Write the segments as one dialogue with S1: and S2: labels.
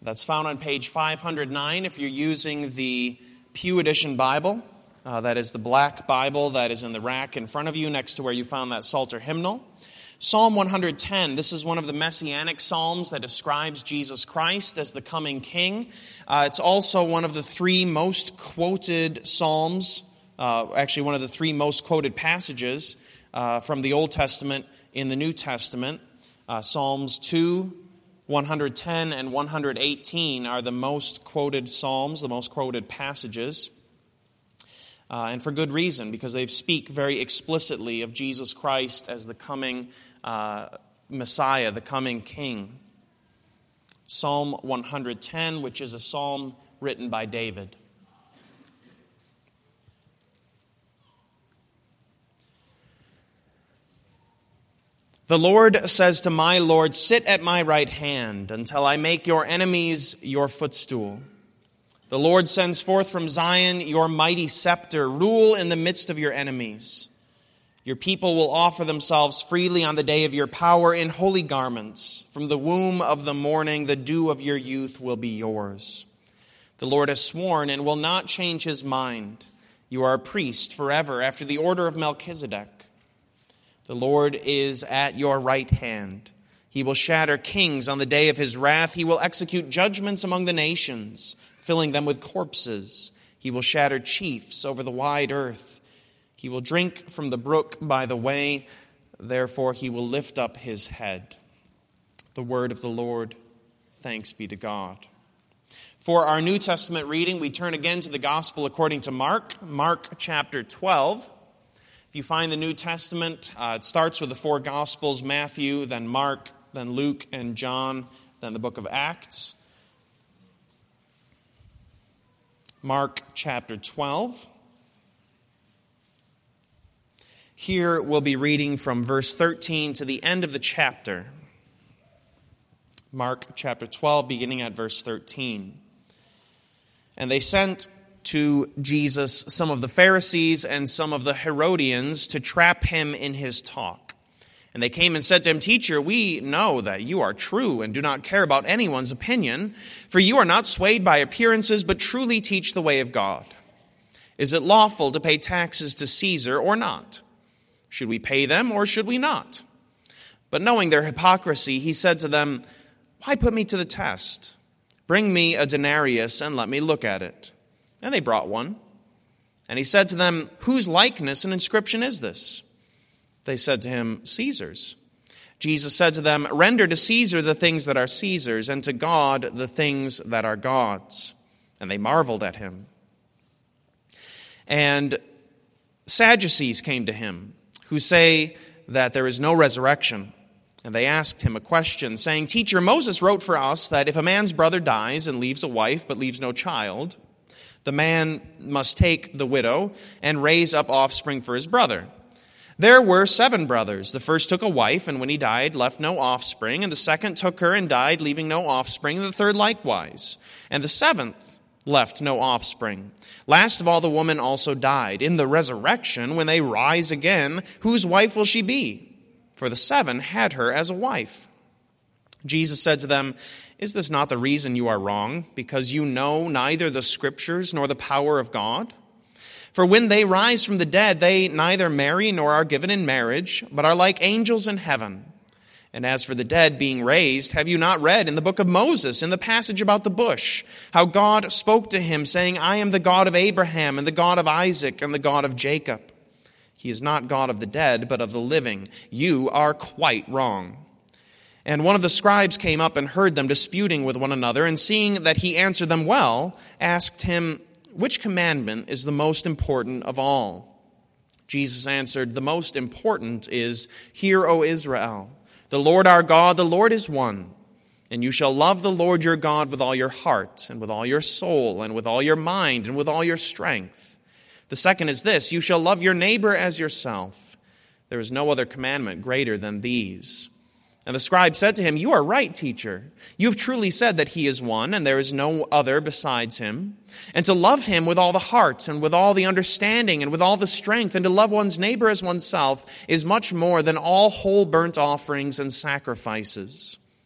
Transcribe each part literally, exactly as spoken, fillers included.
S1: That's found on page five hundred nine if you're using the Pew Edition Bible. Uh, that is the black Bible that is in the rack in front of you next to where you found that Psalter hymnal. Psalm one hundred ten, this is one of the messianic psalms that describes Jesus Christ as the coming king. Uh, it's also one of the three most quoted psalms, uh, actually one of the three most quoted passages uh, from the Old Testament in the New Testament. Uh, Psalms two, one hundred ten, and one hundred eighteen are the most quoted psalms, the most quoted passages. Uh, and for good reason, because they speak very explicitly of Jesus Christ as the coming uh, Messiah, the coming King. Psalm one hundred ten, which is a psalm written by David. The Lord says to my Lord, sit at my right hand until I make your enemies your footstool. The Lord sends forth from Zion your mighty scepter. Rule in the midst of your enemies. Your people will offer themselves freely on the day of your power in holy garments. From the womb of the morning, the dew of your youth will be yours. The Lord has sworn and will not change his mind. You are a priest forever after the order of Melchizedek. The Lord is at your right hand. He will shatter kings on the day of his wrath. He will execute judgments among the nations, filling them with corpses. He will shatter chiefs over the wide earth. He will drink from the brook by the way. Therefore he will lift up his head. The word of the Lord. Thanks be to God. For our New Testament reading, we turn again to the Gospel according to Mark, Mark chapter twelve. If you find the New Testament, uh, it starts with the four Gospels, Matthew, then Mark, then Luke and John, then the book of Acts. Mark chapter twelve. Here we'll be reading from verse thirteen to the end of the chapter. Mark chapter twelve, beginning at verse thirteen. And they sent to Jesus some of the Pharisees and some of the Herodians to trap him in his talk. And they came and said to him, Teacher, we know that you are true and do not care about anyone's opinion, for you are not swayed by appearances, but truly teach the way of God. Is it lawful to pay taxes to Caesar or not? Should we pay them or should we not? But knowing their hypocrisy, he said to them, Why put me to the test? Bring me a denarius and let me look at it. And they brought one. And he said to them, Whose likeness and inscription is this? They said to him, Caesar's. Jesus said to them, Render to Caesar the things that are Caesar's, and to God the things that are God's. And they marveled at him. And Sadducees came to him, who say that there is no resurrection. And they asked him a question, saying, Teacher, Moses wrote for us that if a man's brother dies and leaves a wife but leaves no child, the man must take the widow and raise up offspring for his brother. There were seven brothers. The first took a wife, and when he died, left no offspring. And the second took her and died, leaving no offspring. And the third likewise. And the seventh left no offspring. Last of all, the woman also died. In the resurrection, when they rise again, whose wife will she be? For the seven had her as a wife. Jesus said to them, Is this not the reason you are wrong, because you know neither the Scriptures nor the power of God? For when they rise from the dead, they neither marry nor are given in marriage, but are like angels in heaven. And as for the dead being raised, have you not read in the book of Moses, in the passage about the bush, how God spoke to him, saying, I am the God of Abraham, and the God of Isaac, and the God of Jacob. He is not God of the dead, but of the living. You are quite wrong. And one of the scribes came up and heard them disputing with one another, and seeing that he answered them well, asked him, Which commandment is the most important of all? Jesus answered, The most important is, Hear, O Israel, the Lord our God, the Lord is one. And you shall love the Lord your God with all your heart, and with all your soul, and with all your mind, and with all your strength. The second is this, You shall love your neighbor as yourself. There is no other commandment greater than these. And the scribe said to him, You are right, teacher. You have truly said that he is one, and there is no other besides him. And to love him with all the heart, and with all the understanding, and with all the strength, and to love one's neighbor as oneself is much more than all whole burnt offerings and sacrifices.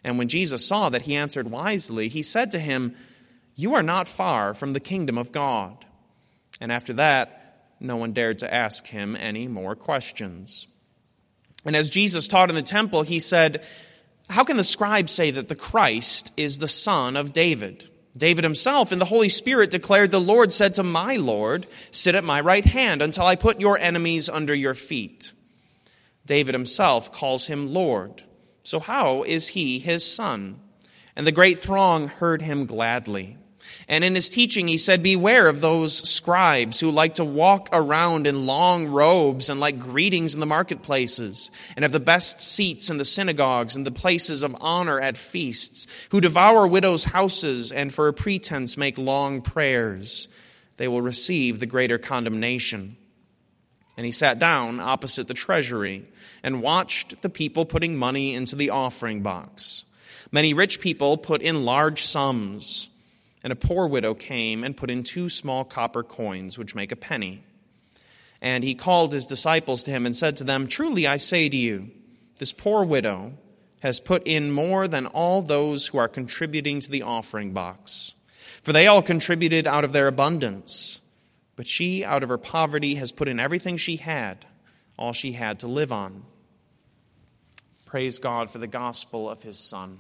S1: And when Jesus saw that he answered wisely, he said to him, "You are not far from the kingdom of God." And after that, no one dared to ask him any more questions. And as Jesus taught in the temple, he said, "How can the scribes say that the Christ is the son of David? David himself in the Holy Spirit declared, 'The Lord said to my Lord, sit at my right hand until I put your enemies under your feet.' David himself calls him Lord. So how is he his son?" And the great throng heard him gladly. And in his teaching he said, "Beware of those scribes who like to walk around in long robes and like greetings in the marketplaces, and have the best seats in the synagogues and the places of honor at feasts, who devour widows' houses and for a pretense make long prayers. They will receive the greater condemnation." And he sat down opposite the treasury and watched the people putting money into the offering box. Many rich people put in large sums, and a poor widow came and put in two small copper coins, which make a penny. And he called his disciples to him and said to them, "Truly I say to you, this poor widow has put in more than all those who are contributing to the offering box. For they all contributed out of their abundance, but she out of her poverty has put in everything she had, all she had to live on." Praise God for the gospel of his Son.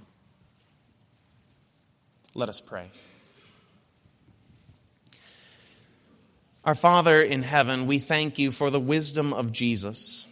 S1: Let us pray. Our Father in heaven, we thank you for the wisdom of Jesus.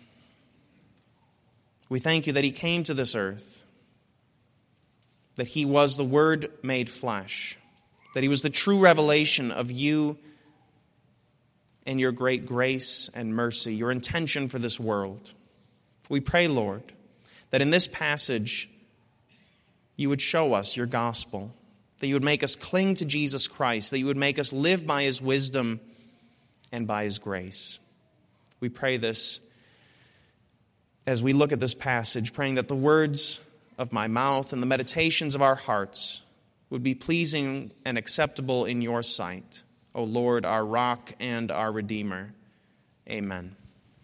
S1: We thank you that he came to this earth, that he was the Word made flesh, that he was the true revelation of you and your great grace and mercy, your intention for this world. We pray, Lord, that in this passage you would show us your gospel, that you would make us cling to Jesus Christ, that you would make us live by his wisdom and by his grace. We pray this as we look at this passage, praying that the words of my mouth and the meditations of our hearts would be pleasing and acceptable in your sight, O Lord, our rock and our Redeemer. Amen.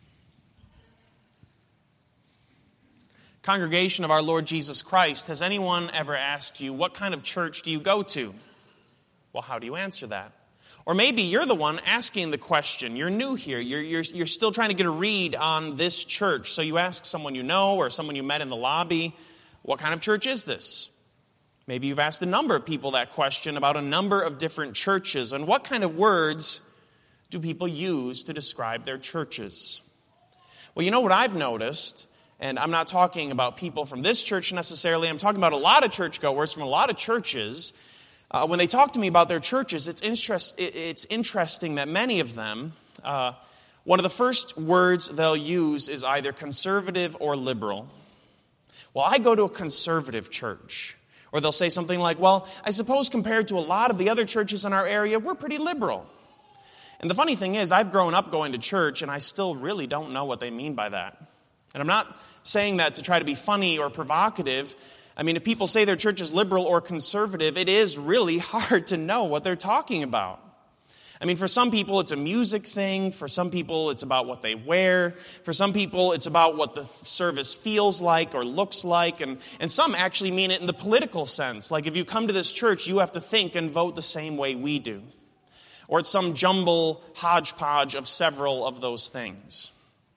S1: Congregation of our Lord Jesus Christ, has anyone ever asked you, what kind of church do you go to? Well, how do you answer that? Or maybe you're the one asking the question. You're new here. You're, you're, you're still trying to get a read on this church. So you ask someone you know or someone you met in the lobby, what kind of church is this? Maybe you've asked a number of people that question about a number of different churches. And what kind of words do people use to describe their churches? Well, you know what I've noticed? And I'm not talking about people from this church necessarily. I'm talking about a lot of churchgoers from a lot of churches. Uh, when they talk to me about their churches, it's, interest, it's interesting that many of them, uh, one of the first words they'll use is either conservative or liberal. Well, I go to a conservative church. Or they'll say something like, well, I suppose compared to a lot of the other churches in our area, we're pretty liberal. And the funny thing is, I've grown up going to church, and I still really don't know what they mean by that. And I'm not saying that to try to be funny or provocative. I mean, if people say their church is liberal or conservative, it is really hard to know what they're talking about. I mean, for some people, it's a music thing. For some people, it's about what they wear. For some people, it's about what the service feels like or looks like. And, and some actually mean it in the political sense. Like, if you come to this church, you have to think and vote the same way we do. Or it's some jumble hodgepodge of several of those things.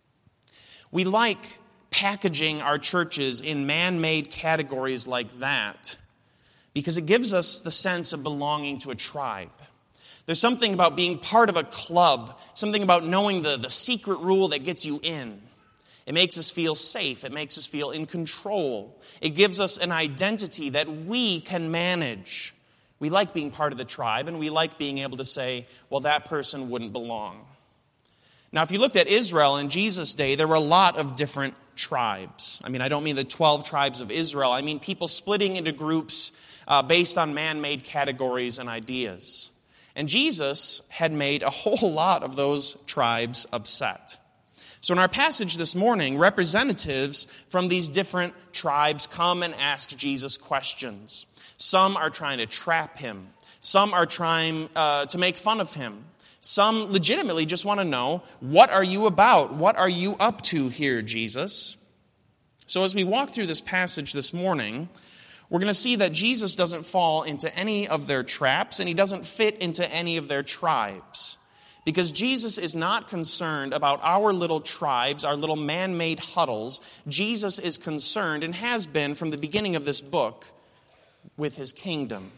S1: We like packaging our churches in man-made categories like that because it gives us the sense of belonging to a tribe. There's something about being part of a club, something about knowing the, the secret rule that gets you in. It makes us feel safe. It makes us feel in control. It gives us an identity that we can manage. We like being part of the tribe, and we like being able to say, well, that person wouldn't belong. Now, if you looked at Israel in Jesus' day, there were a lot of different tribes. I mean, I don't mean the twelve tribes of Israel. I mean people splitting into groups uh, based on man-made categories and ideas. And Jesus had made a whole lot of those tribes upset. So in our passage this morning, representatives from these different tribes come and ask Jesus questions. Some are trying to trap him. Some are trying uh, to make fun of him. Some legitimately just want to know, what are you about? What are you up to here, Jesus? So as we walk through this passage this morning, we're going to see that Jesus doesn't fall into any of their traps, and he doesn't fit into any of their tribes. Because Jesus is not concerned about our little tribes, our little man-made huddles. Jesus is concerned, and has been from the beginning of this book, with his kingdom.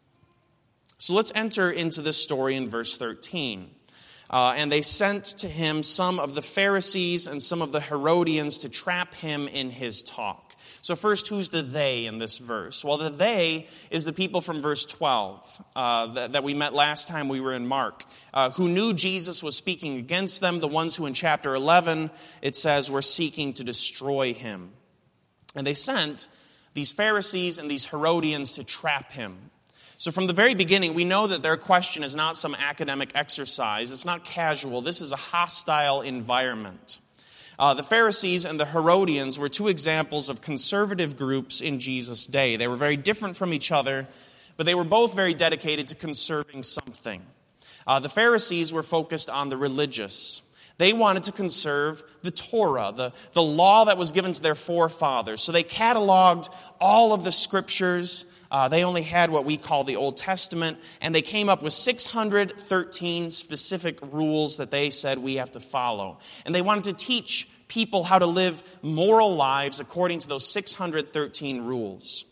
S1: So let's enter into this story in verse thirteen. Uh, and they sent to him some of the Pharisees and some of the Herodians to trap him in his talk. So first, who's the they in this verse? Well, the they is the people from verse twelve uh, that, that we met last time we were in Mark, uh, who knew Jesus was speaking against them, the ones who in chapter eleven, it says, were seeking to destroy him. And they sent these Pharisees and these Herodians to trap him. So from the very beginning, we know that their question is not some academic exercise. It's not casual. This is a hostile environment. Uh, the Pharisees and the Herodians were two examples of conservative groups in Jesus' day. They were very different from each other, but they were both very dedicated to conserving something. Uh, the Pharisees were focused on the religious. They wanted to conserve the Torah, the, the law that was given to their forefathers. So they cataloged all of the scriptures. Uh, they only had what we call the Old Testament, and they came up with six hundred thirteen specific rules that they said we have to follow. And they wanted to teach people how to live moral lives according to those six hundred thirteen rules.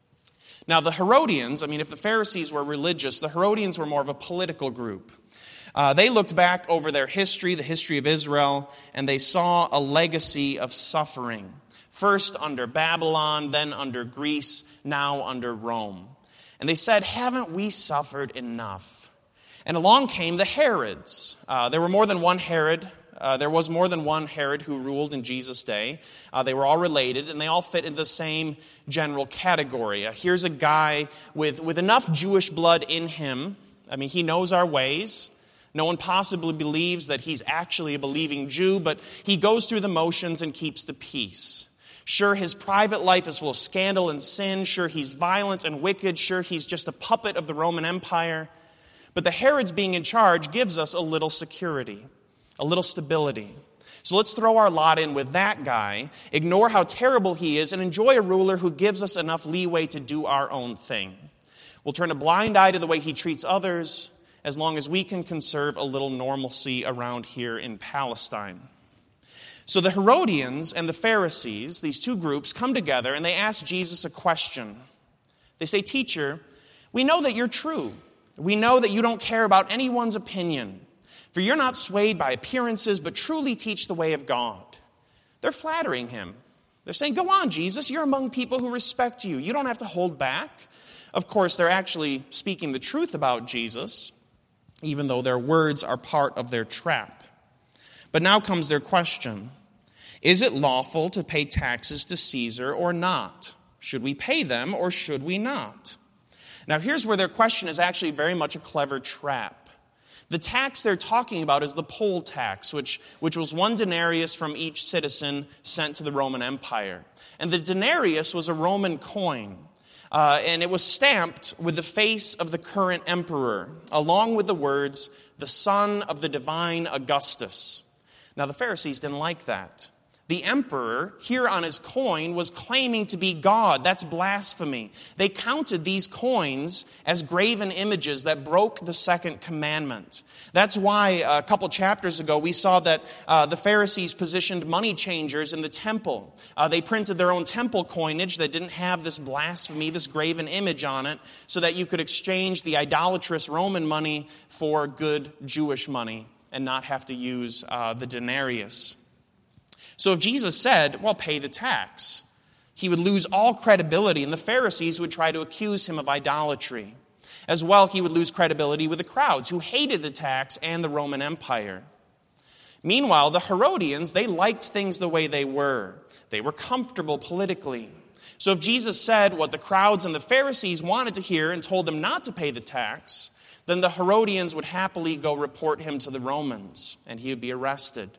S1: Now, the Herodians, I mean, if the Pharisees were religious, the Herodians were more of a political group. Uh, they looked back over their history, the history of Israel, and they saw a legacy of suffering. First under Babylon, then under Greece, now under Rome. And they said, haven't we suffered enough? And along came the Herods. Uh, there were more than one Herod. Uh, there was more than one Herod who ruled in Jesus' day. Uh, they were all related, and they all fit into the same general category. Uh, here's a guy with, with enough Jewish blood in him. I mean, he knows our ways. No one possibly believes that he's actually a believing Jew, but he goes through the motions and keeps the peace. Sure, his private life is full of scandal and sin. Sure, he's violent and wicked. Sure, he's just a puppet of the Roman Empire. But the Herods being in charge gives us a little security, a little stability. So let's throw our lot in with that guy, ignore how terrible he is, and enjoy a ruler who gives us enough leeway to do our own thing. We'll turn a blind eye to the way he treats others, as long as we can conserve a little normalcy around here in Palestine. So the Herodians and the Pharisees, these two groups, come together and they ask Jesus a question. They say, "Teacher, we know that you're true. We know that you don't care about anyone's opinion, for you're not swayed by appearances, but truly teach the way of God." They're flattering him. They're saying, "Go on, Jesus, you're among people who respect you. You don't have to hold back." Of course, they're actually speaking the truth about Jesus, even though their words are part of their trap. But now comes their question. Is it lawful to pay taxes to Caesar or not? Should we pay them or should we not? Now here's where their question is actually very much a clever trap. The tax they're talking about is the poll tax, which, which was one denarius from each citizen sent to the Roman Empire. And the denarius was a Roman coin. Uh, and it was stamped with the face of the current emperor, along with the words, "the son of the divine Augustus." Now, the Pharisees didn't like that. The emperor, here on his coin, was claiming to be God. That's blasphemy. They counted these coins as graven images that broke the second commandment. That's why a couple chapters ago we saw that uh, the Pharisees positioned money changers in the temple. Uh, they printed their own temple coinage that didn't have this blasphemy, this graven image on it, so that you could exchange the idolatrous Roman money for good Jewish money and not have to use uh, the denarius. So if Jesus said, well, pay the tax, he would lose all credibility, and the Pharisees would try to accuse him of idolatry. As well, he would lose credibility with the crowds who hated the tax and the Roman Empire. Meanwhile, the Herodians, they liked things the way they were. They were comfortable politically. So if Jesus said what the crowds and the Pharisees wanted to hear and told them not to pay the tax, then the Herodians would happily go report him to the Romans, and he would be arrested.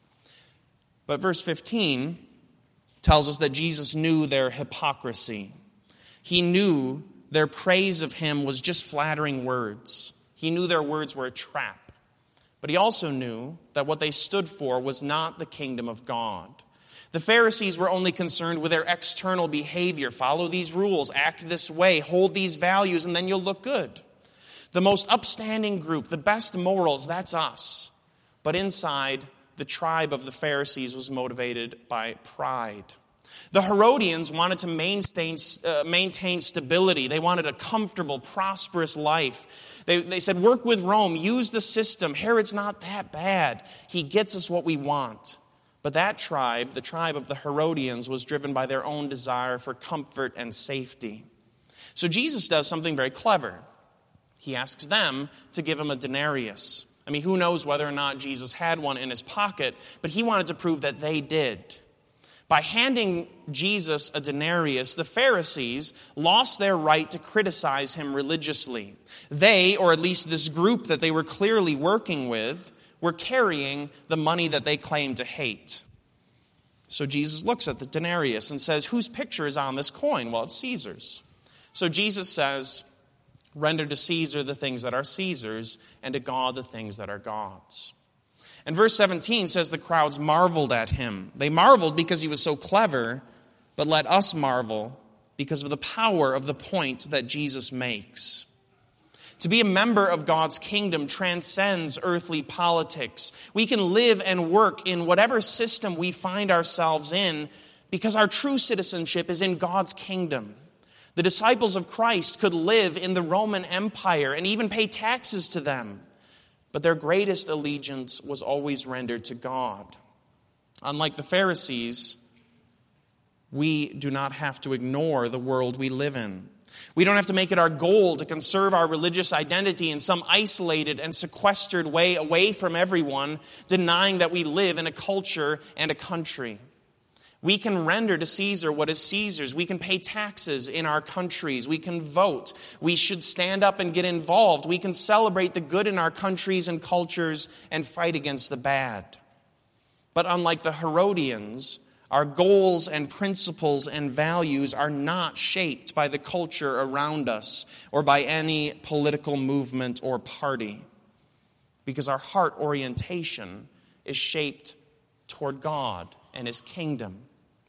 S1: But verse fifteen tells us that Jesus knew their hypocrisy. He knew their praise of him was just flattering words. He knew their words were a trap. But he also knew that what they stood for was not the kingdom of God. The Pharisees were only concerned with their external behavior. Follow these rules, act this way, hold these values, and then you'll look good. The most upstanding group, the best morals, that's us. But inside, the tribe of the Pharisees was motivated by pride. The Herodians wanted to maintain, uh, maintain stability. They wanted a comfortable, prosperous life. They, they said, work with Rome, use the system. Herod's not that bad. He gets us what we want. But that tribe, the tribe of the Herodians, was driven by their own desire for comfort and safety. So Jesus does something very clever. He asks them to give him a denarius. I mean, who knows whether or not Jesus had one in his pocket, but he wanted to prove that they did. By handing Jesus a denarius, the Pharisees lost their right to criticize him religiously. They, or at least this group that they were clearly working with, were carrying the money that they claimed to hate. So Jesus looks at the denarius and says, whose picture is on this coin? Well, it's Caesar's. So Jesus says, render to Caesar the things that are Caesar's, and to God the things that are God's. And verse seventeen says the crowds marveled at him. They marveled because he was so clever, but let us marvel because of the power of the point that Jesus makes. To be a member of God's kingdom transcends earthly politics. We can live and work in whatever system we find ourselves in because our true citizenship is in God's kingdom. The disciples of Christ could live in the Roman Empire and even pay taxes to them. But their greatest allegiance was always rendered to God. Unlike the Pharisees, we do not have to ignore the world we live in. We don't have to make it our goal to conserve our religious identity in some isolated and sequestered way away from everyone, denying that we live in a culture and a country. We can render to Caesar what is Caesar's. We can pay taxes in our countries. We can vote. We should stand up and get involved. We can celebrate the good in our countries and cultures and fight against the bad. But unlike the Herodians, our goals and principles and values are not shaped by the culture around us or by any political movement or party, because our heart orientation is shaped toward God and his kingdom.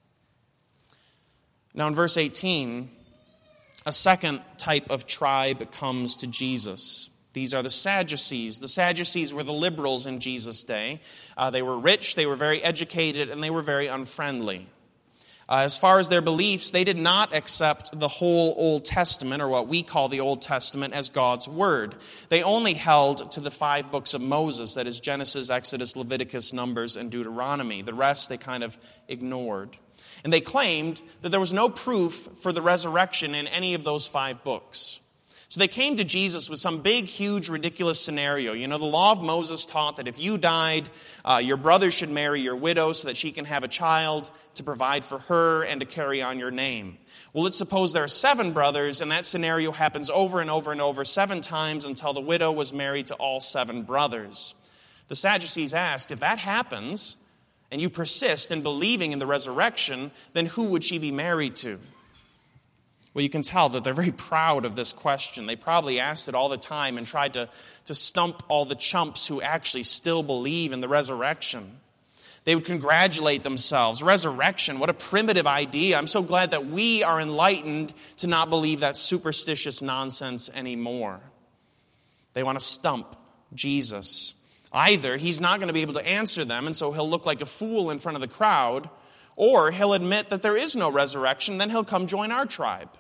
S1: Now in verse eighteen, a second type of tribe comes to Jesus. These are the Sadducees. The Sadducees were the liberals in Jesus' day. Uh, they were rich, they were very educated, and they were very unfriendly. Uh, as far as their beliefs, they did not accept the whole Old Testament, or what we call the Old Testament, as God's Word. They only held to the five books of Moses, that is Genesis, Exodus, Leviticus, Numbers, and Deuteronomy. The rest they kind of ignored. And they claimed that there was no proof for the resurrection in any of those five books. So they came to Jesus with some big, huge, ridiculous scenario. You know, the law of Moses taught that if you died, uh, your brother should marry your widow so that she can have a child to provide for her and to carry on your name. Well, let's suppose there are seven brothers, and that scenario happens over and over and over seven times until the widow was married to all seven brothers. The Sadducees asked, if that happens, and you persist in believing in the resurrection, then who would she be married to? Well, you can tell that they're very proud of this question. They probably asked it all the time and tried to, to stump all the chumps who actually still believe in the resurrection. They would congratulate themselves. Resurrection, what a primitive idea. I'm so glad that we are enlightened to not believe that superstitious nonsense anymore. They want to stump Jesus. Either he's not going to be able to answer them, and so he'll look like a fool in front of the crowd, or he'll admit that there is no resurrection, then he'll come join our tribe.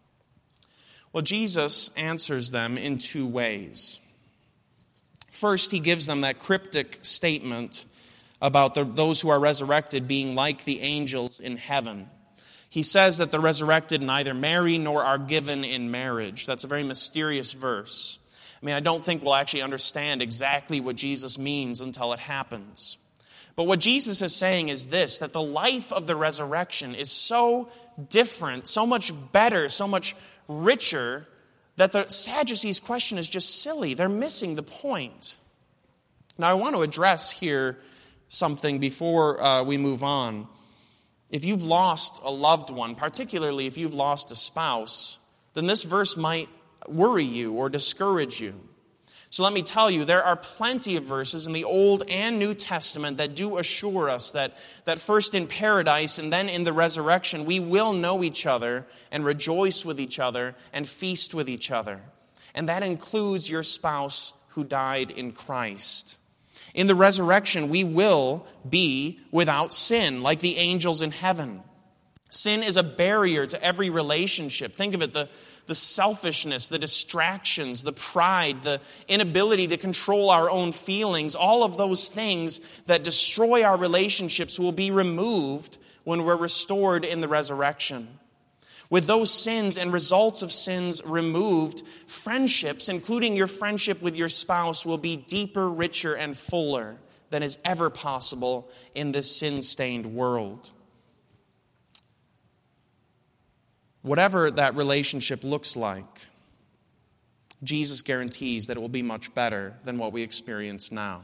S1: Well, Jesus answers them in two ways. First, he gives them that cryptic statement about the, those who are resurrected being like the angels in heaven. He says that the resurrected neither marry nor are given in marriage. That's a very mysterious verse. I mean, I don't think we'll actually understand exactly what Jesus means until it happens. But what Jesus is saying is this, that the life of the resurrection is so different, so much better, so much richer, that the Sadducees' question is just silly. They're missing the point. Now, I want to address here something before uh, we move on. If you've lost a loved one, particularly if you've lost a spouse, then this verse might worry you or discourage you. So let me tell you, there are plenty of verses in the Old and New Testament that do assure us that, that first in paradise and then in the resurrection, we will know each other and rejoice with each other and feast with each other. And that includes your spouse who died in Christ. In the resurrection, we will be without sin, like the angels in heaven. Sin is a barrier to every relationship. Think of it, the, the selfishness, the distractions, the pride, the inability to control our own feelings, all of those things that destroy our relationships will be removed when we're restored in the resurrection. With those sins and results of sins removed, friendships, including your friendship with your spouse, will be deeper, richer, and fuller than is ever possible in this sin-stained world. Whatever that relationship looks like, Jesus guarantees that it will be much better than what we experience now.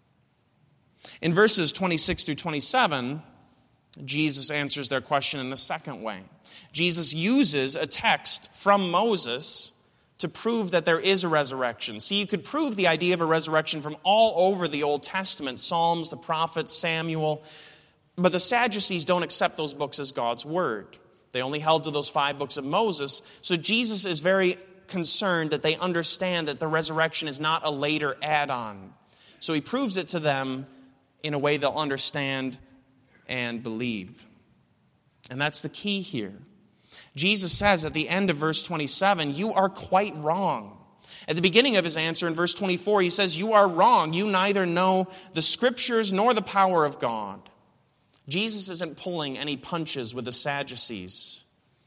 S1: In verses twenty-six through twenty-seven, Jesus answers their question in the second way. Jesus uses a text from Moses to prove that there is a resurrection. See, you could prove the idea of a resurrection from all over the Old Testament, Psalms, the prophets, Samuel, but the Sadducees don't accept those books as God's word. They only held to those five books of Moses. So Jesus is very concerned that they understand that the resurrection is not a later add-on. So he proves it to them in a way they'll understand and believe. And that's the key here. Jesus says at the end of verse twenty-seven, you are quite wrong. At the beginning of his answer in verse twenty-four, he says, you are wrong. You neither know the Scriptures nor the power of God. Jesus isn't pulling any punches with the Sadducees.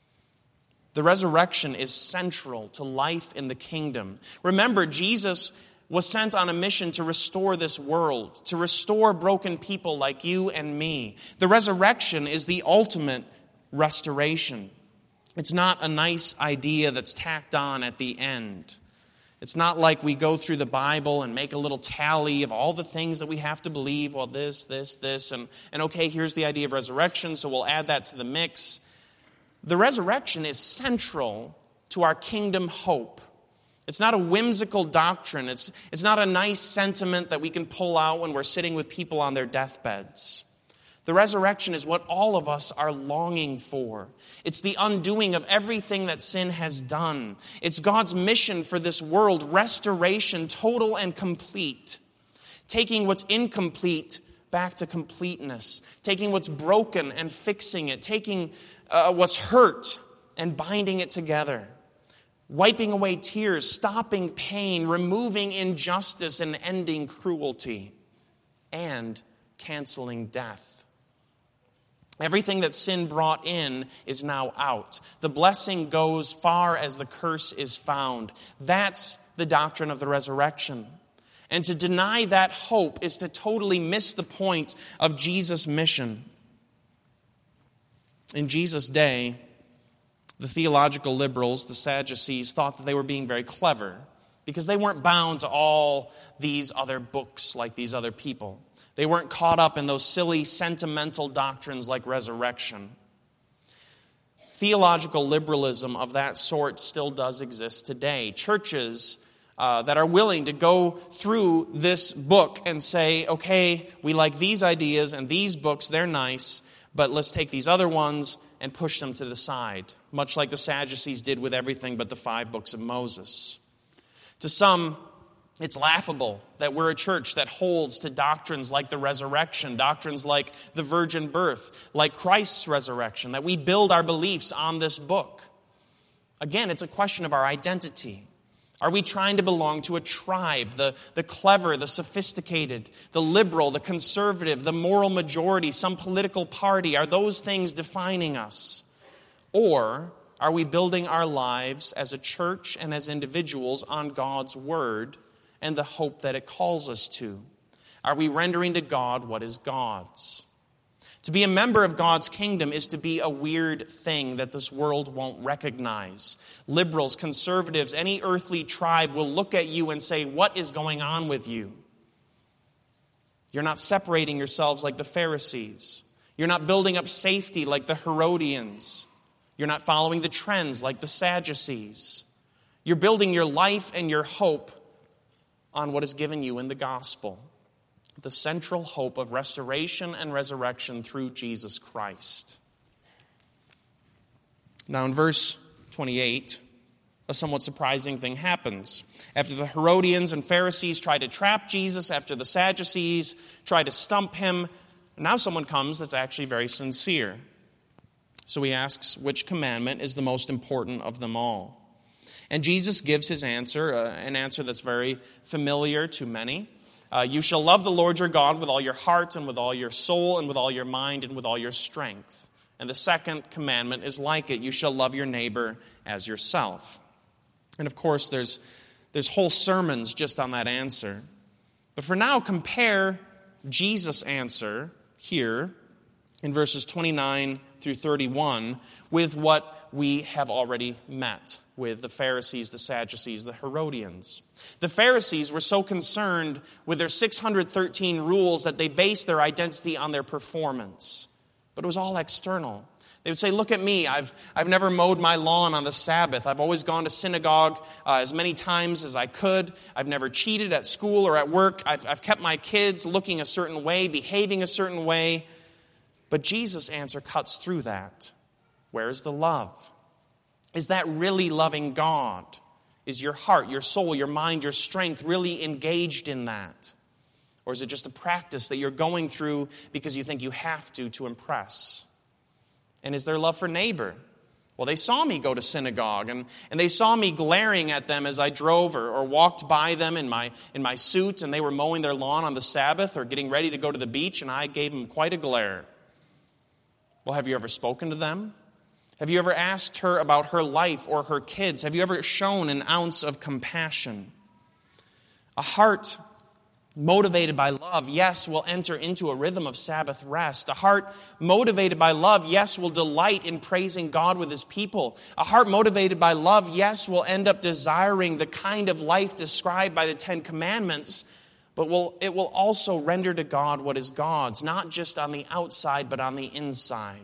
S1: The resurrection is central to life in the kingdom. Remember, Jesus was sent on a mission to restore this world, to restore broken people like you and me. The resurrection is the ultimate restoration. It's not a nice idea that's tacked on at the end. It's not like we go through the Bible and make a little tally of all the things that we have to believe. Well, this, this, this, and, and okay, here's the idea of resurrection, so we'll add that to the mix. The resurrection is central to our kingdom hope. It's not a whimsical doctrine. It's, it's not a nice sentiment that we can pull out when we're sitting with people on their deathbeds. The resurrection is what all of us are longing for. It's the undoing of everything that sin has done. It's God's mission for this world, restoration, total and complete. Taking what's incomplete back to completeness. Taking what's broken and fixing it. Taking uh, what's hurt and binding it together. Wiping away tears, stopping pain, removing injustice and ending cruelty. And canceling death. Everything that sin brought in is now out. The blessing goes far as the curse is found. That's the doctrine of the resurrection. And to deny that hope is to totally miss the point of Jesus' mission. In Jesus' day, the theological liberals, the Sadducees, thought that they were being very clever because they weren't bound to all these other books like these other people. They weren't caught up in those silly, sentimental doctrines like resurrection. Theological liberalism of that sort still does exist today. Churches uh, that are willing to go through this book and say, okay, we like these ideas and these books, they're nice, but let's take these other ones and push them to the side, much like the Sadducees did with everything but the five books of Moses. To some, it's laughable that we're a church that holds to doctrines like the resurrection, doctrines like the virgin birth, like Christ's resurrection, that we build our beliefs on this book. Again, it's a question of our identity. Are we trying to belong to a tribe, the, the clever, the sophisticated, the liberal, the conservative, the moral majority, some political party? Are those things defining us? Or are we building our lives as a church and as individuals on God's word and the hope that it calls us to? Are we rendering to God what is God's? To be a member of God's kingdom is to be a weird thing that this world won't recognize. Liberals, conservatives, any earthly tribe will look at you and say, what is going on with you? You're not separating yourselves like the Pharisees. You're not building up safety like the Herodians. You're not following the trends like the Sadducees. You're building your life and your hope on what is given you in the gospel, the central hope of restoration and resurrection through Jesus Christ. Now in verse twenty-eight, a somewhat surprising thing happens. After the Herodians and Pharisees try to trap Jesus, after the Sadducees try to stump him, now someone comes that's actually very sincere. So he asks, which commandment is the most important of them all? And Jesus gives his answer, uh, an answer that's very familiar to many. Uh, you shall love the Lord your God with all your heart and with all your soul and with all your mind and with all your strength. And the second commandment is like it. You shall love your neighbor as yourself. And of course, there's, there's whole sermons just on that answer. But for now, compare Jesus' answer here in verses twenty-nine through thirty-one with what we have already met with the Pharisees, the Sadducees, the Herodians. The Pharisees were so concerned with their six hundred thirteen rules that they based their identity on their performance. But it was all external. They would say, look at me, I've, I've never mowed my lawn on the Sabbath. I've always gone to synagogue uh, as many times as I could. I've never cheated at school or at work. I've, I've kept my kids looking a certain way, behaving a certain way. But Jesus' answer cuts through that. Where is the love? Is that really loving God? Is your heart, your soul, your mind, your strength really engaged in that? Or is it just a practice that you're going through because you think you have to to impress? And is there love for neighbor? Well, they saw me go to synagogue, and, and they saw me glaring at them as I drove or, or walked by them in my, in my suit, and they were mowing their lawn on the Sabbath or getting ready to go to the beach, and I gave them quite a glare. Well, have you ever spoken to them? Have you ever asked her about her life or her kids? Have you ever shown an ounce of compassion? A heart motivated by love, yes, will enter into a rhythm of Sabbath rest. A heart motivated by love, yes, will delight in praising God with his people. A heart motivated by love, yes, will end up desiring the kind of life described by the Ten Commandments, but will, it will also render to God what is God's, not just on the outside, but on the inside.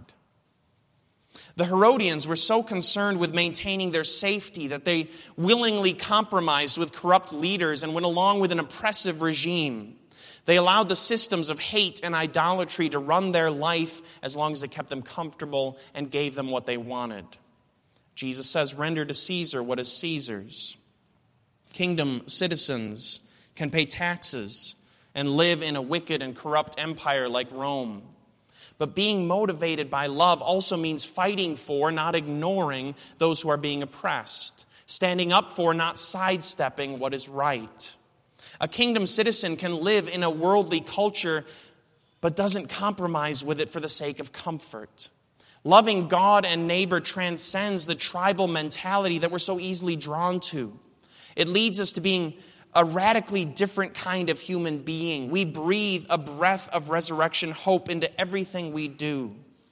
S1: The Herodians were so concerned with maintaining their safety that they willingly compromised with corrupt leaders and went along with an oppressive regime. They allowed the systems of hate and idolatry to run their life as long as it kept them comfortable and gave them what they wanted. Jesus says, render to Caesar what is Caesar's. Kingdom citizens can pay taxes and live in a wicked and corrupt empire like Rome. But being motivated by love also means fighting for, not ignoring, those who are being oppressed. Standing up for, not sidestepping what is right. A kingdom citizen can live in a worldly culture, but doesn't compromise with it for the sake of comfort. Loving God and neighbor transcends the tribal mentality that we're so easily drawn to. It leads us to being a radically different kind of human being. We breathe a breath of resurrection hope into everything we do.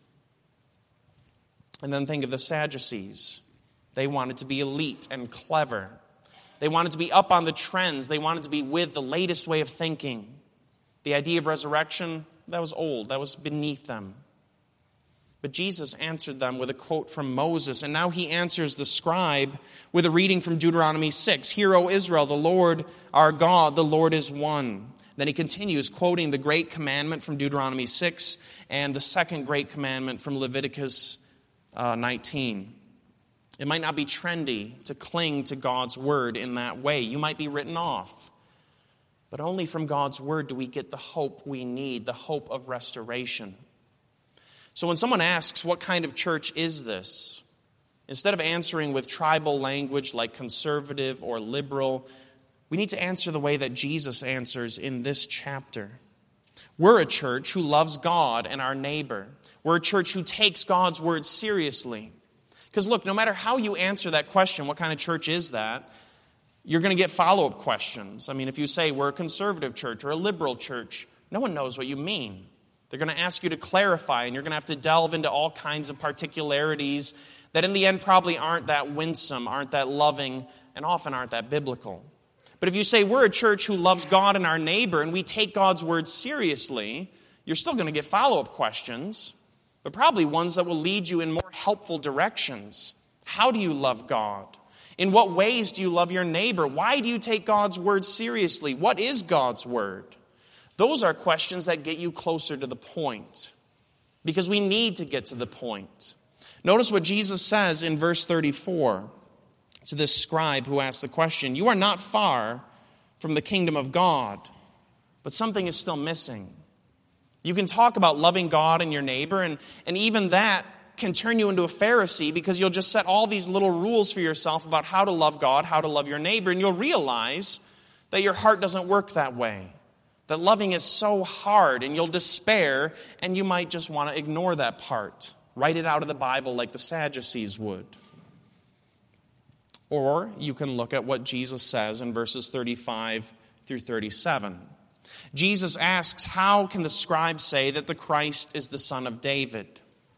S1: And then think of the Sadducees. They wanted to be elite and clever. They wanted to be up on the trends. They wanted to be with the latest way of thinking. The idea of resurrection, that was old. That was beneath them. But Jesus answered them with a quote from Moses, and now he answers the scribe with a reading from Deuteronomy six. Hear, O Israel, the Lord our God, the Lord is one. Then he continues quoting the great commandment from Deuteronomy six and the second great commandment from Leviticus uh, nineteen. It might not be trendy to cling to God's word in that way. You might be written off. But only from God's word do we get the hope we need, the hope of restoration. So when someone asks, what kind of church is this? Instead of answering with tribal language like conservative or liberal, we need to answer the way that Jesus answers in this chapter. We're a church who loves God and our neighbor. We're a church who takes God's word seriously. Because look, no matter how you answer that question, what kind of church is that, you're going to get follow-up questions. I mean, if you say we're a conservative church or a liberal church, no one knows what you mean. They're going to ask you to clarify, and you're going to have to delve into all kinds of particularities that in the end probably aren't that winsome, aren't that loving, and often aren't that biblical. But if you say we're a church who loves God and our neighbor, and we take God's word seriously, you're still going to get follow-up questions, but probably ones that will lead you in more helpful directions. How do you love God? In what ways do you love your neighbor? Why do you take God's word seriously? What is God's word? Those are questions that get you closer to the point, because we need to get to the point. Notice what Jesus says in verse thirty-four to this scribe who asked the question. You are not far from the kingdom of God, but something is still missing. You can talk about loving God and your neighbor, and, and even that can turn you into a Pharisee, because you'll just set all these little rules for yourself about how to love God, how to love your neighbor, and you'll realize that your heart doesn't work that way. That loving is so hard, and you'll despair, and you might just want to ignore that part. Write it out of the Bible like the Sadducees would. Or you can look at what Jesus says in verses thirty-five through thirty-seven. Jesus asks, how can the scribes say that the Christ is the son of David?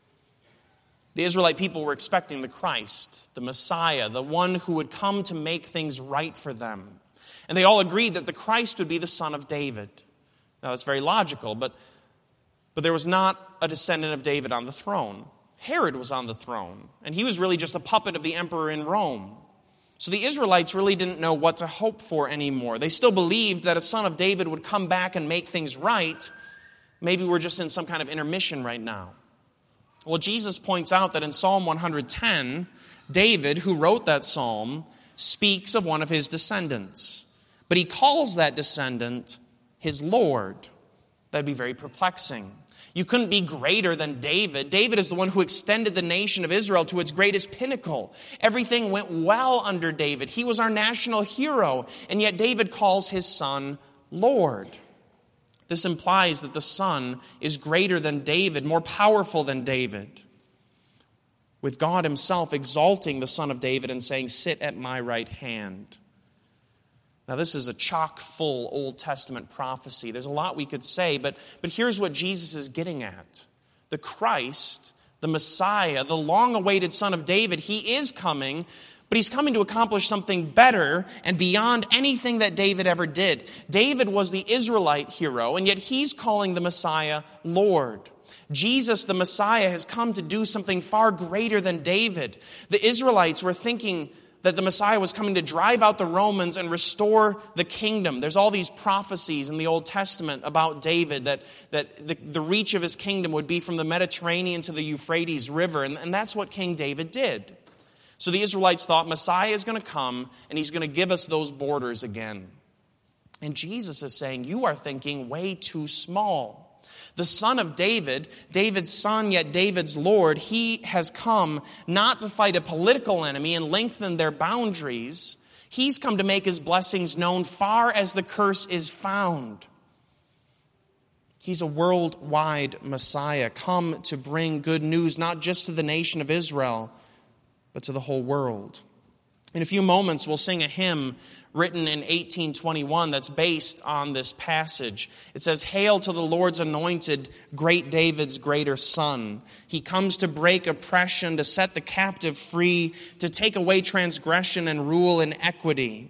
S1: The Israelite people were expecting the Christ, the Messiah, the one who would come to make things right for them. And they all agreed that the Christ would be the son of David. Now, that's very logical, but, but there was not a descendant of David on the throne. Herod was on the throne, and he was really just a puppet of the emperor in Rome. So the Israelites really didn't know what to hope for anymore. They still believed that a son of David would come back and make things right. Maybe we're just in some kind of intermission right now. Well, Jesus points out that in Psalm one hundred ten, David, who wrote that psalm, speaks of one of his descendants. But he calls that descendant his Lord. That'd be very perplexing. You couldn't be greater than David. David is the one who extended the nation of Israel to its greatest pinnacle. Everything went well under David. He was our national hero, and yet David calls his son Lord. This implies that the Son is greater than David, more powerful than David, with God himself exalting the Son of David and saying, sit at my right hand. Now, this is a chock-full Old Testament prophecy. There's a lot we could say, but, but here's what Jesus is getting at. The Christ, the Messiah, the long-awaited Son of David, he is coming, but he's coming to accomplish something better and beyond anything that David ever did. David was the Israelite hero, and yet he's calling the Messiah Lord. Jesus, the Messiah, has come to do something far greater than David. The Israelites were thinking that the Messiah was coming to drive out the Romans and restore the kingdom. There's all these prophecies in the Old Testament about David, that, that the, the reach of his kingdom would be from the Mediterranean to the Euphrates River, and, and that's what King David did. So the Israelites thought Messiah is going to come, and he's going to give us those borders again. And Jesus is saying, you are thinking way too small. The Son of David, David's son, yet David's Lord, he has come not to fight a political enemy and lengthen their boundaries. He's come to make his blessings known far as the curse is found. He's a worldwide Messiah, come to bring good news, not just to the nation of Israel, but to the whole world. In a few moments, we'll sing a hymn written in eighteen twenty-one that's based on this passage. It says, Hail to the Lord's anointed, great David's greater son. He comes to break oppression, to set the captive free, to take away transgression and rule in equity.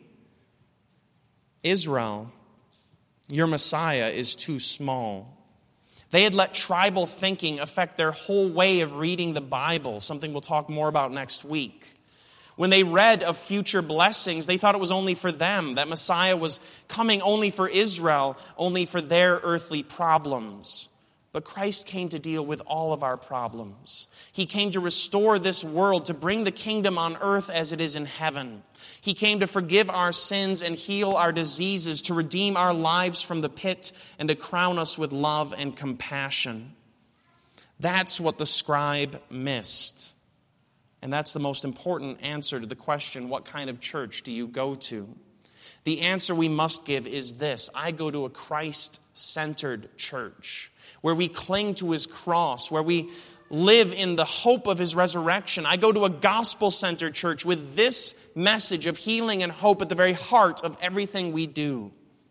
S1: Israel, your Messiah is too small. They had let tribal thinking affect their whole way of reading the Bible, something we'll talk more about next week. When they read of future blessings, they thought it was only for them, that Messiah was coming only for Israel, only for their earthly problems. But Christ came to deal with all of our problems. He came to restore this world, to bring the kingdom on earth as it is in heaven. He came to forgive our sins and heal our diseases, to redeem our lives from the pit, and to crown us with love and compassion. That's what the scribe missed. And that's the most important answer to the question, what kind of church do you go to? The answer we must give is this: I go to a Christ-centered church, where we cling to his cross, where we live in the hope of his resurrection. I go to a gospel-centered church with this message of healing and hope at the very heart of everything we do.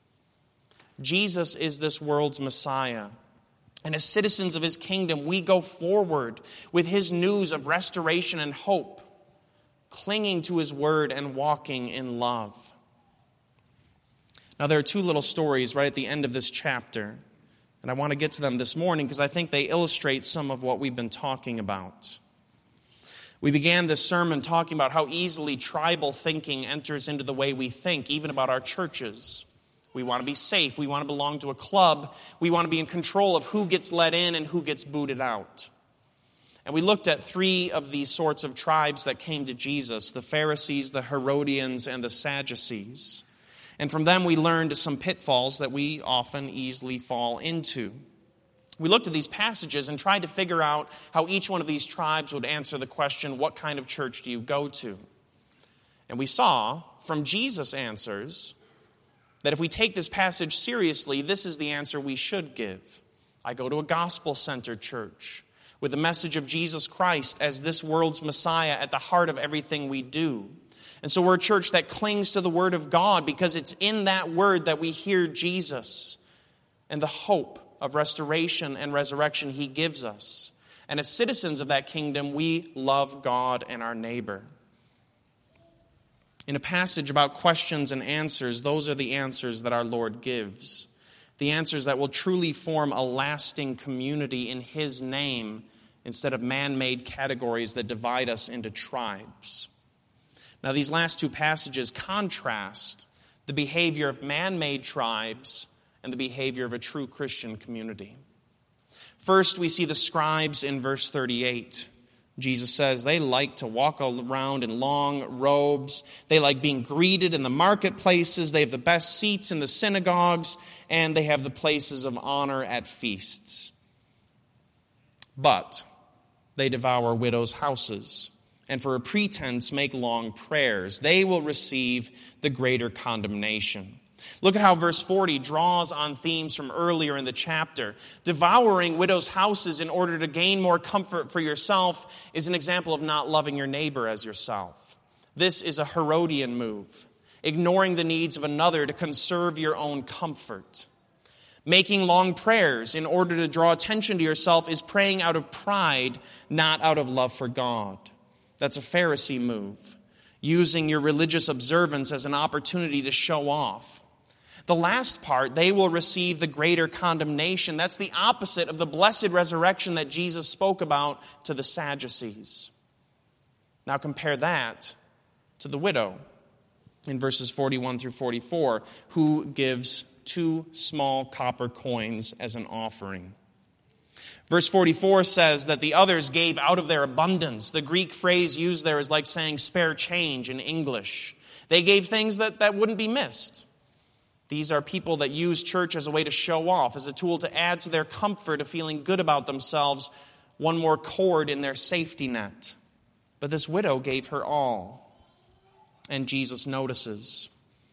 S1: Jesus is this world's Messiah. And as citizens of his kingdom, we go forward with his news of restoration and hope, clinging to his word and walking in love. Now, there are two little stories right at the end of this chapter, and I want to get to them this morning because I think they illustrate some of what we've been talking about. We began this sermon talking about how easily tribal thinking enters into the way we think, even about our churches. We want to be safe. We want to belong to a club. We want to be in control of who gets let in and who gets booted out. And we looked at three of these sorts of tribes that came to Jesus, the Pharisees, the Herodians, and the Sadducees. And from them we learned some pitfalls that we often easily fall into. We looked at these passages and tried to figure out how each one of these tribes would answer the question, what kind of church do you go to? And we saw from Jesus' answers that if we take this passage seriously, this is the answer we should give. I go to a gospel-centered church with the message of Jesus Christ as this world's Messiah at the heart of everything we do. And so we're a church that clings to the Word of God because it's in that Word that we hear Jesus and the hope of restoration and resurrection He gives us. And as citizens of that kingdom, we love God and our neighbor. In a passage about questions and answers, those are the answers that our Lord gives. The answers that will truly form a lasting community in His name instead of man-made categories that divide us into tribes. Now, these last two passages contrast the behavior of man-made tribes and the behavior of a true Christian community. First, we see the scribes in verse thirty-eight. Jesus says they like to walk around in long robes. They like being greeted in the marketplaces. They have the best seats in the synagogues, and they have the places of honor at feasts. But they devour widows' houses, and for a pretense make long prayers. They will receive the greater condemnation. Look at how verse forty draws on themes from earlier in the chapter. Devouring widows' houses in order to gain more comfort for yourself is an example of not loving your neighbor as yourself. This is a Herodian move, ignoring the needs of another to conserve your own comfort. Making long prayers in order to draw attention to yourself is praying out of pride, not out of love for God. That's a Pharisee move, using your religious observance as an opportunity to show off. The last part, they will receive the greater condemnation. That's the opposite of the blessed resurrection that Jesus spoke about to the Sadducees. Now compare that to the widow in verses forty-one through forty-four, who gives two small copper coins as an offering. Verse forty-four says that the others gave out of their abundance. The Greek phrase used there is like saying spare change in English. They gave things that, that wouldn't be missed. These are people that use church as a way to show off, as a tool to add to their comfort of feeling good about themselves, one more cord in their safety net. But this widow gave her all, and Jesus notices.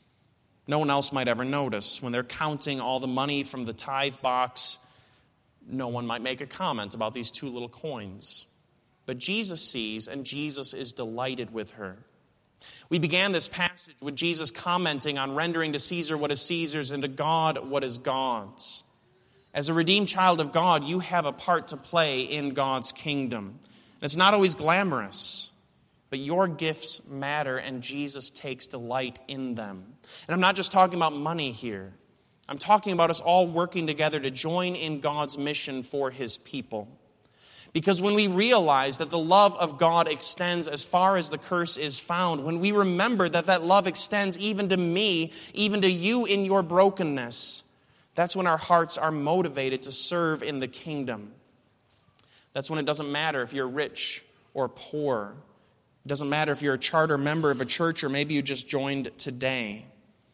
S1: No one else might ever notice. When they're counting all the money from the tithe box, no one might make a comment about these two little coins. But Jesus sees, and Jesus is delighted with her. We began this passage with Jesus commenting on rendering to Caesar what is Caesar's and to God what is God's. As a redeemed child of God, you have a part to play in God's kingdom. And it's not always glamorous, but your gifts matter and Jesus takes delight in them. And I'm not just talking about money here. I'm talking about us all working together to join in God's mission for His people. Because when we realize that the love of God extends as far as the curse is found, when we remember that that love extends even to me, even to you in your brokenness, that's when our hearts are motivated to serve in the kingdom. That's when it doesn't matter if you're rich or poor. It doesn't matter if you're a charter member of a church or maybe you just joined today.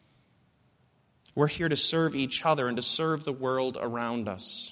S1: We're here to serve each other and to serve the world around us.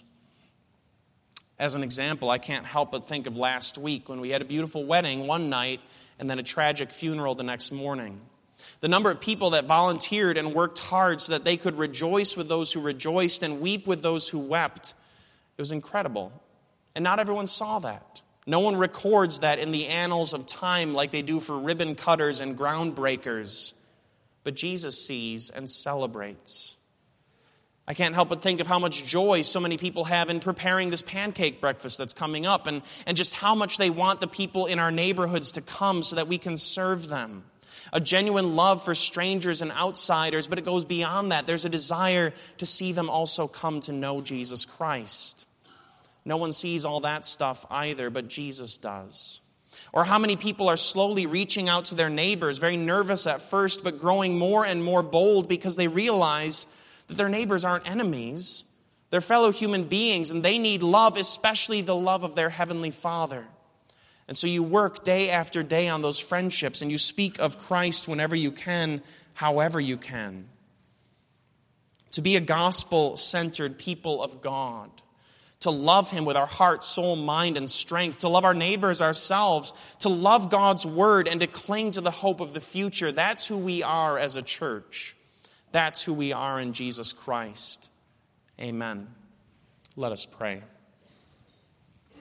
S1: As an example, I can't help but think of last week when we had a beautiful wedding one night and then a tragic funeral the next morning. The number of people that volunteered and worked hard so that they could rejoice with those who rejoiced and weep with those who wept, it was incredible. And not everyone saw that. No one records that in the annals of time like they do for ribbon cutters and groundbreakers. But Jesus sees and celebrates. I can't help but think of how much joy so many people have in preparing this pancake breakfast that's coming up, and, and just how much they want the people in our neighborhoods to come so that we can serve them. A genuine love for strangers and outsiders, but it goes beyond that. There's a desire to see them also come to know Jesus Christ. No one sees all that stuff either, but Jesus does. Or how many people are slowly reaching out to their neighbors, very nervous at first, but growing more and more bold because they realize that their neighbors aren't enemies. They're fellow human beings, and they need love, especially the love of their Heavenly Father. And so you work day after day on those friendships, and you speak of Christ whenever you can, however you can. To be a gospel-centered people of God. To love Him with our heart, soul, mind, and strength. To love our neighbors ourselves. To love God's Word and to cling to the hope of the future. That's who we are as a church. That's who we are in Jesus Christ. Amen. Let us pray.